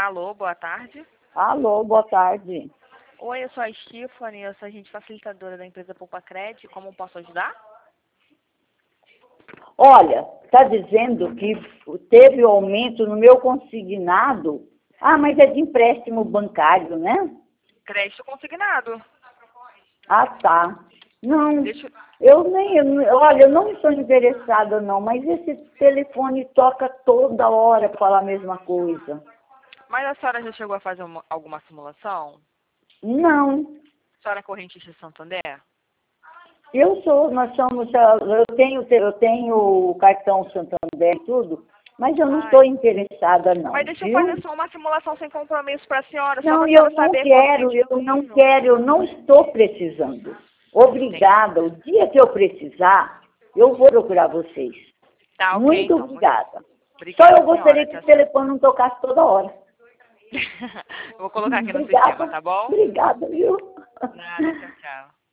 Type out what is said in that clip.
Alô, boa tarde. Alô, boa tarde. Oi, eu sou a Stephanie, eu sou agente facilitadora da empresa Poupa Cred. Como posso ajudar? Olha, está dizendo que teve aumento no meu consignado. Ah, mas é de empréstimo bancário, né? Crédito consignado. Ah, tá. Não, Deixa... olha, eu não estou interessada não, mas esse telefone toca toda hora para falar a mesma coisa. Mas a senhora já chegou a fazer alguma simulação? Não, A senhora é corrente de Santander? eu tenho o cartão Santander e tudo, mas eu não Ai. estou interessada não, Mas deixa eu viu? fazer só uma simulação sem compromisso para a senhora, só Não, para a eu senhora não saber quanto tem quero, disponível. eu não estou precisando. Obrigada. O dia que eu precisar, eu vou procurar vocês. Tá, ok, Muito então. obrigada. Só Obrigada, eu gostaria senhora. que Tchau, o tchau. telefone não tocasse toda hora. Eu vou colocar aqui no sistema, Obrigada, tá bom? obrigada, viu? Nada, tchau, tchau.